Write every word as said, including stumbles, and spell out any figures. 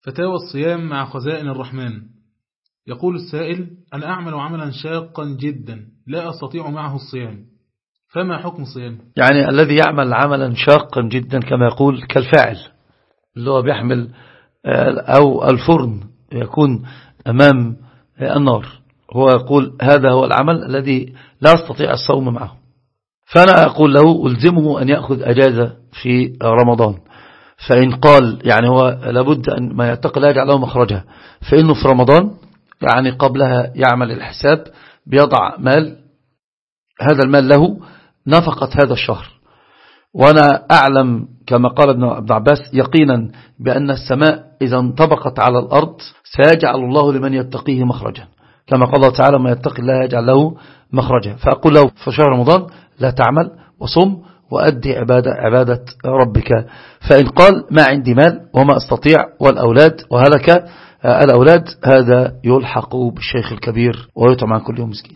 فتاوى الصيام مع خزائن الرحمن. يقول السائل: أنا أعمل عملا شاقا جدا لا أستطيع معه الصيام، فما حكم الصيام؟ يعني الذي يعمل عملا شاقا جدا كما يقول كالفاعل اللي هو بيحمل أو الفرن يكون أمام النار، هو يقول هذا هو العمل الذي لا أستطيع الصوم معه، فأنا أقول له ألزمه أن يأخذ أجازة في رمضان. فإن قال يعني هو لابد أن ما يتقي لا يجعل له مخرجها، فإنه في رمضان يعني قبلها يعمل الحساب بيضع مال، هذا المال له نفقة هذا الشهر. وأنا أعلم كما قال ابن عباس يقينا بأن السماء إذا انطبقت على الأرض سيجعل الله لمن يتقيه مخرجا، كما قال الله تعالى: ما يتقي الله يجعل له مخرجا. فأقول له في شهر رمضان لا تعمل وصم وأدي عبادة, عبادة ربك. فإن قال ما عندي مال وما أستطيع والأولاد وهلك الأولاد، هذا يلحق بالشيخ الكبير ويطعم عن كل يوم مسكين.